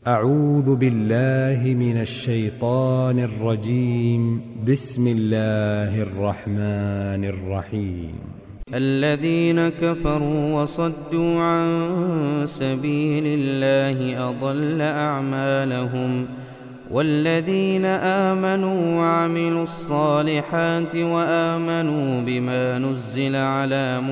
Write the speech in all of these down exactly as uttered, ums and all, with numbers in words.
أعوذ بالله من الشيطان الرجيم. بسم الله الرحمن الرحيم. الذين كفروا وصدوا عن سبيل الله أضل أعمالهم، والذين آمنوا وعملوا الصالحات وآمنوا بما نزل على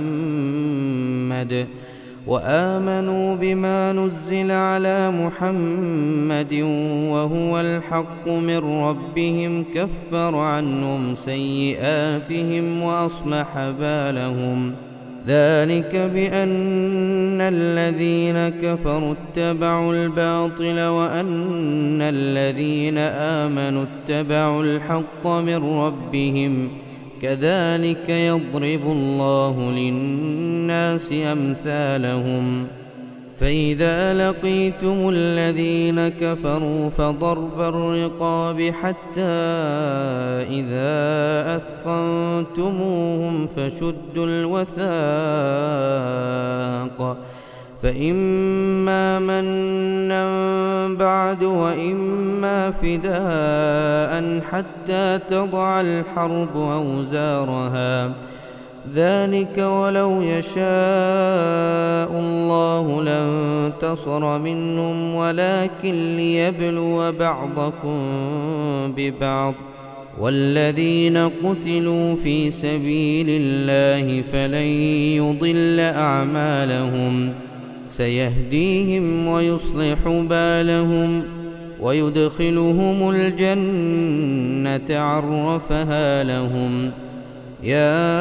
محمد وآمنوا بما نزل على محمد وهو الحق من ربهم كفر عنهم سيئاتهم وأصلح بالهم. ذلك بأن الذين كفروا اتبعوا الباطل وأن الذين آمنوا اتبعوا الحق من ربهم، كذلك يضرب الله للناس أمثالهم. فإذا لقيتم الذين كفروا فضرب الرقاب حتى إذا أثخنتموهم فشدوا الوثاق، فإما منا بعد وإما فداء حتى تضع الحرب أوزارها، ذلك ولو يشاء الله لانتصر منهم ولكن ليبلو بعضكم ببعض. والذين قتلوا في سبيل الله فلن يضل أعمالهم، سيهديهم ويصلح بالهم ويدخلهم الجنة عرفها لهم. يا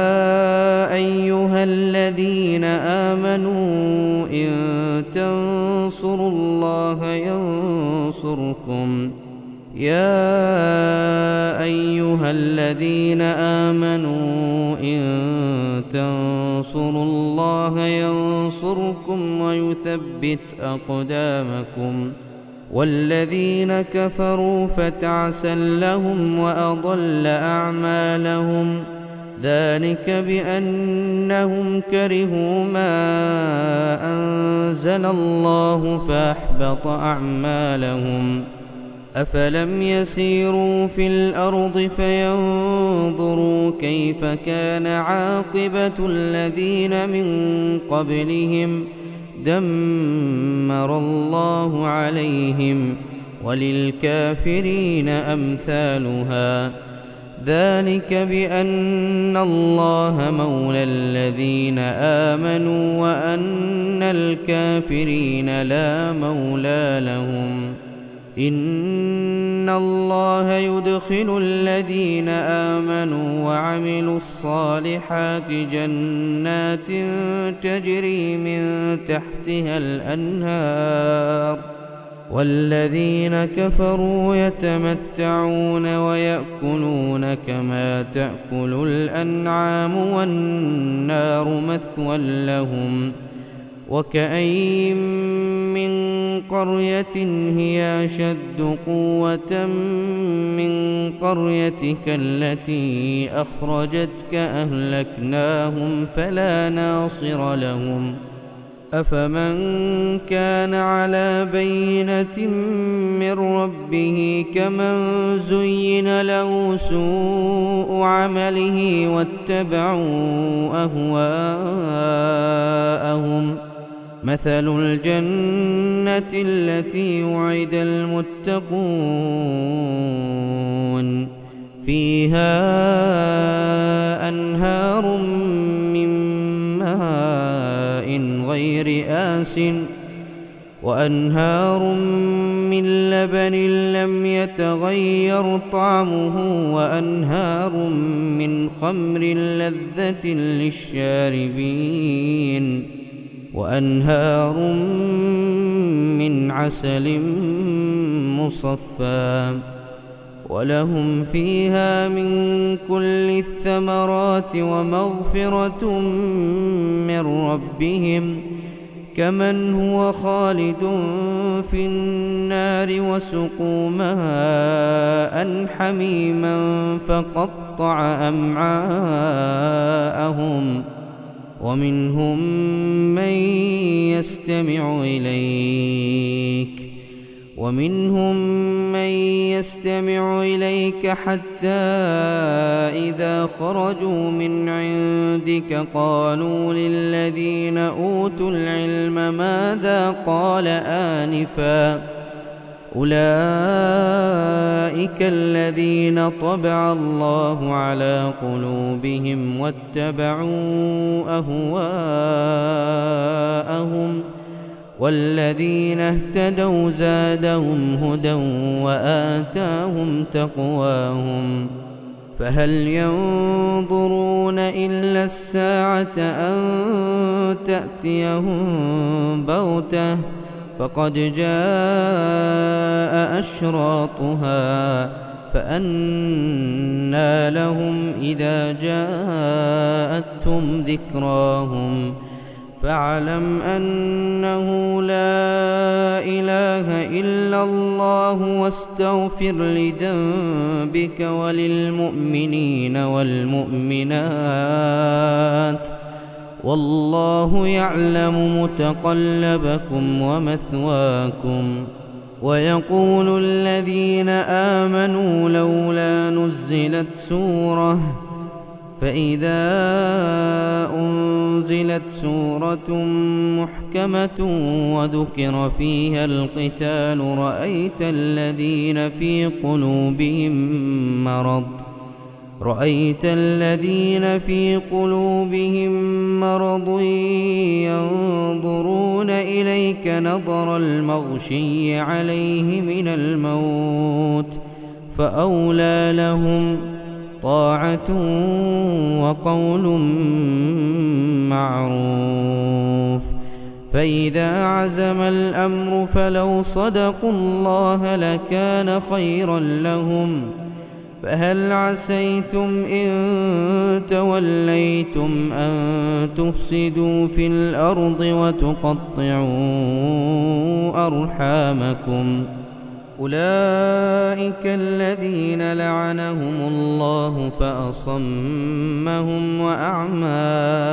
أيها الذين آمنوا إن تنصروا الله ينصركم يا أيها الذين آمنوا إن تنصروا الله ينصركم ويثبت أقدامكم. والذين كفروا فتعسا لهم وأضل أعمالهم، ذلك بأنهم كرهوا ما أنزل الله فأحبط أعمالهم. أفلم يسيروا في الأرض فينظروا كيف كان عاقبة الذين من قبلهم، دمر الله عليهم وللكافرين أمثالها. ذلك بأن الله مولى الذين آمنوا وأن الكافرين لا مولى لهم. إن الله يدخل الذين آمنوا وعملوا الصالحات جنات تجري من تحتها الأنهار، والذين كفروا يتمتعون ويأكلون كما تأكل الأنعام والنار مثوى لهم. وكأين من قرية هي أشد قوة من قريتك التي أخرجتك أهلكناهم فلا ناصر لهم. أفمن كان على بينة من ربه كمن زين له سوء عمله واتبعوا أهواءهم. مثل الجنة التي وعد المتقون فيها أنهار من ماء غير آسٍ وأنهار من لبن لم يتغير طعمه وأنهار من خمر لذة للشاربين وأنهار من عسل مصفى، ولهم فيها من كل الثمرات ومغفرة من ربهم، كمن هو خالد في النار وسقوا ماء حميما فقطع أمعاءهم. ومنهم من يستمع إليك ومنهم من يستمع إليك حتى إذا خرجوا من عندك قالوا للذين أوتوا العلم ماذا قال آنفا أولئك الذين طبع الله على قلوبهم واتبعوا أهواءهم والذين اهتدوا زادهم هدى وآتاهم تقواهم فهل ينظرون إلا الساعة أن تأتيهم بغتة فقد جاء أشراطها فأنى لهم إذا جاءتهم ذكراهم فاعلم أنه لا إله إلا الله واستغفر لذنبك وللمؤمنين والمؤمنات والله يعلم متقلبكم ومثواكم ويقول الذين آمنوا لولا نزلت سورة فإذا أنزلت سورة محكمة وذكر فيها القتال رأيت الذين في قلوبهم مرض رأيت الذين في قلوبهم مرض ينظرون إليك نظر المغشي عليه من الموت فأولى لهم طاعة وقول معروف فإذا عزم الأمر فلو صدقوا الله لكان خيرا لهم فهل عسيتم إن توليتم أن تفسدوا في الأرض وتقطعوا أرحامكم أولئك الذين لعنهم الله فأصمهم وأعمى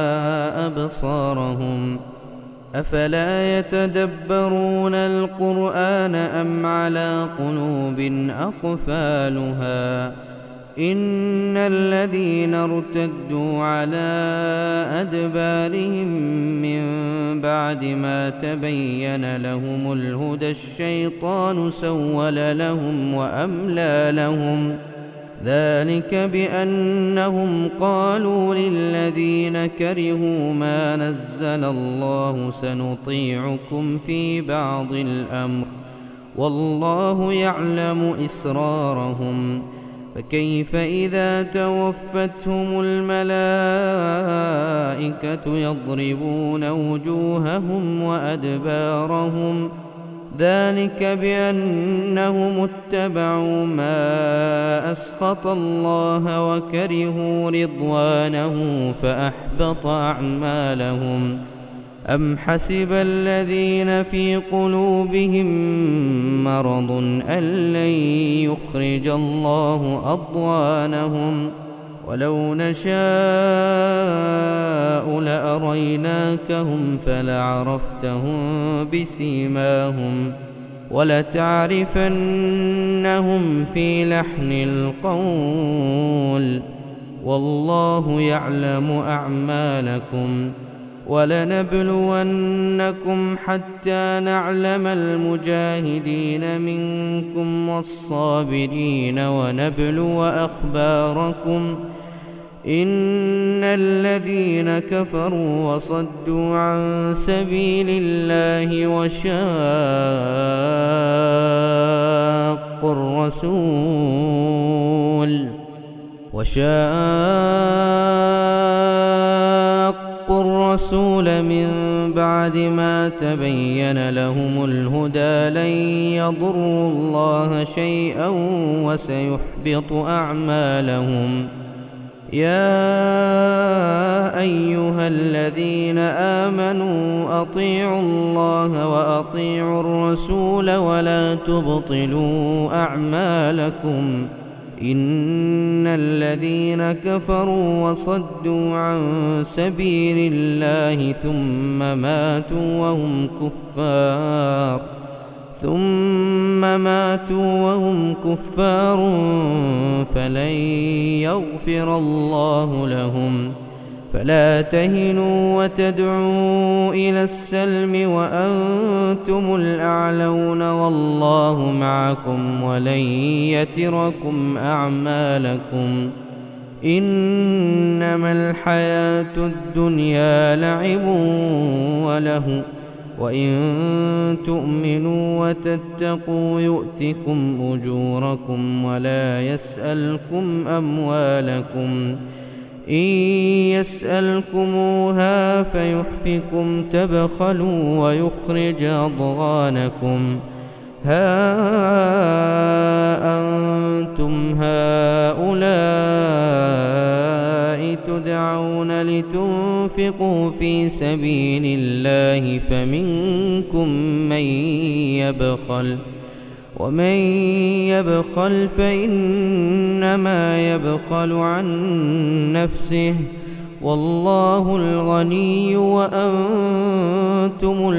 أبصارهم أفلا يتدبرون القرآن أم على قلوب أقفالها إن الذين ارتدوا على أدبارهم من بعد ما تبين لهم الهدى الشيطان سول لهم وأملى لهم ذلك بأنهم قالوا للذين كرهوا ما نزل الله سنطيعكم في بعض الأمر والله يعلم إسرارهم فكيف إذا توفتهم الملائكة يضربون وجوههم وأدبارهم ذلك بأنهم اتبعوا ما أسخط الله وكرهوا رضوانه فأحبط أعمالهم أم حسب الذين في قلوبهم مرض أن لن يخرج الله أضغانهم ولو نشاء لأريناكهم فلعرفتهم بسيماهم ولتعرفنهم في لحن القول والله يعلم أعمالكم ولنبلونكم حتى نعلم المجاهدين منكم والصابرين ونبلو أخباركم إن الذين كفروا وصدوا عن سبيل الله وشاقوا الرسول وشاقوا الرسول من بعد ما تبين لهم الهدى لن يضروا الله شيئا وسيحبط أعمالهم يا أيها الذين آمنوا أطيعوا الله وأطيعوا الرسول ولا تبطلوا أعمالكم إن الذين كفروا وصدوا عن سبيل الله ثم ماتوا وهم كفار ثم ماتوا وهم كفار فلن يغفر الله لهم فلا تهنوا وتدعوا إلى السلم وأنتم الأعلون والله معكم ولن يتركم أعمالكم إنما الحياة الدنيا لعب وله وإن تؤمنوا وتتقوا يؤتكم أجوركم ولا يسألكم أموالكم إن يسألكموها فيحفكم تبخلوا ويخرج أضغانكم ها أنتم هؤلاء تدعون لتنفقوا في سبيل الله فمنكم من يبخل ومن يبخل فإنما يبخل عن نفسه والله الغني وأنتم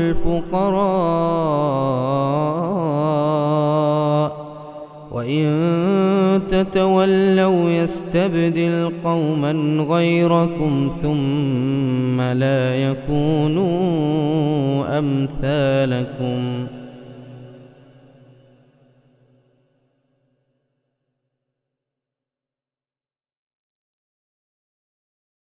الفقراء وإن تتولوا يستبدل قوما غيركم ثم لا يكونوا أمثالكم